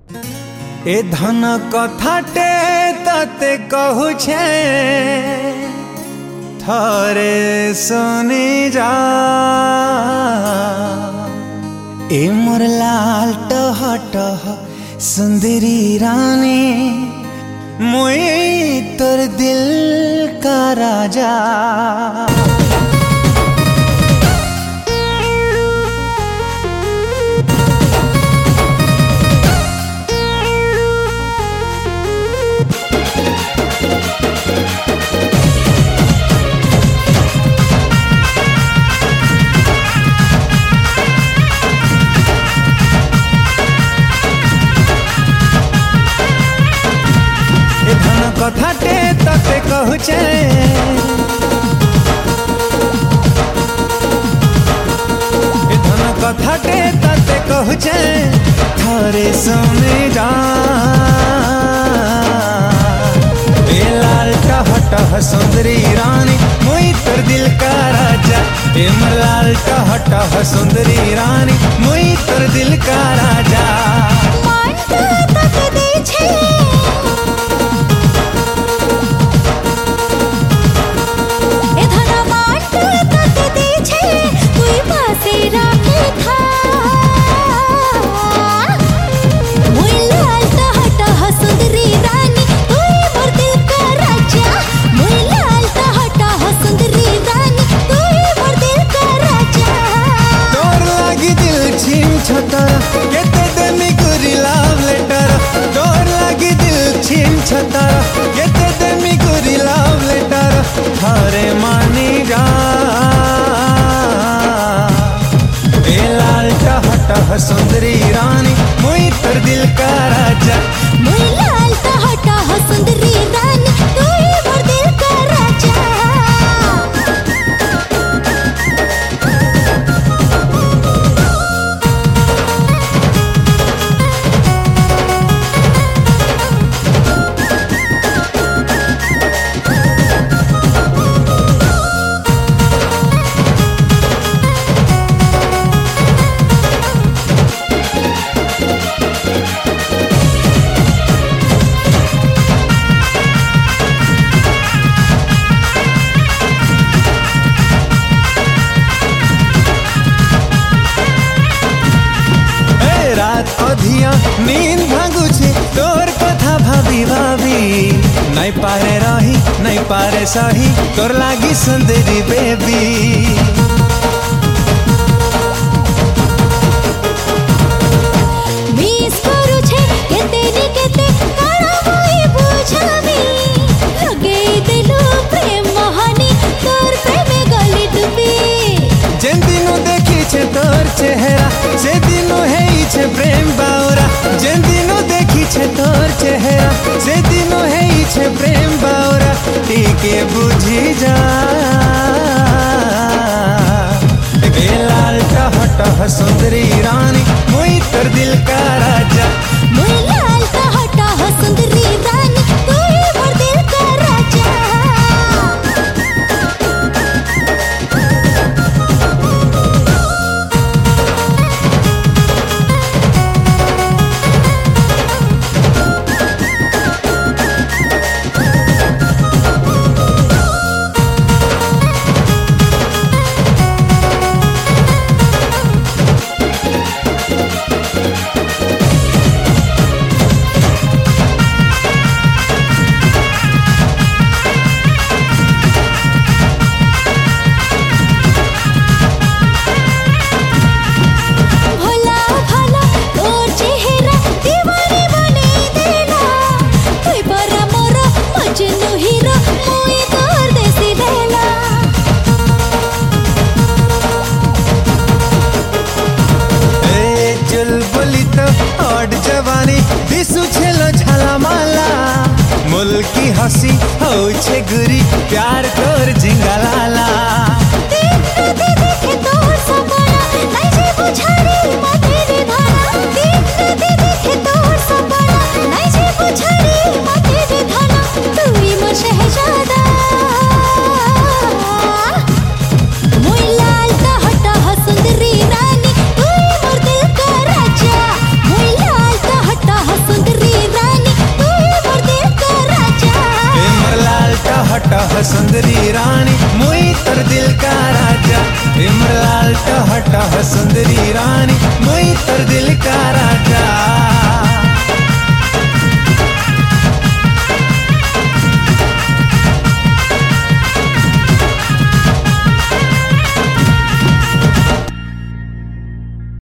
ए धन कथाटे तते कहू छे थरे सुनी जा। ए मोर लाल टह टह सुंदरी रानी मुई तोर दिल का राजा। कथाटे तते कहू छे धन कथाटे तते कहू छे थरे सुनी जा। ए लाल टह टह सुंदरी रानी मुई तोर दिल का राजा। ए लाल टह टह सुंदरी रानी मुई तोर दिल का राजा। केते देमी गुरी लव लेटर तोर लागी दिल छीन छतर। केते देमी गुरी लव लेटर थारे मानी जा। ए लाल टह टह सुंदरी रानी मुई तोर दिल का राजा। मुई लाल टह टह सुंदरी रानी तोई मोर दिल का राजा। अधिया नींद भांगुछे तोर कथा भाभी भाभी नहीं पारे रही नहीं पारे सही तोर लागी सुंदरी बेबी। मिस करू छे केते नी केते काना मुई बुझामी लगे दिलो प्रेम मोहनी तोर प्रेमे गली डूबी। जेन दिनो देखी छे तोर चेहरा से दिनो है छे प्रेम बावरा। जेन दिनो देखी छे तोर चेहरा से दिनो है छे प्रेम बावरा। टीके बुझी जा। ए लाल टह टह सुंदरी रानी मुई तोर दिल का राजा। मुई लाल टह टह सुंदरी रानी तोई मोर दिल का राजा। मुल्की हसी हो छे गुरी प्यार तोर जिंगा लाला। देखे तोर सपना नहीं जे बुझारी माथे रे धाना। देखे तोर सपना नहीं जे बुझारी माथे रे धाना। तू मोर शहजादा मुई लाल टह टह सुंदरी रानी तू मोर दिल का राजा। मुई लाल टह टह सुंदरी रानी मुई तर दिल का राजा इमरलाल टह टह सुंदरी रानी मुई तर दिल का राजा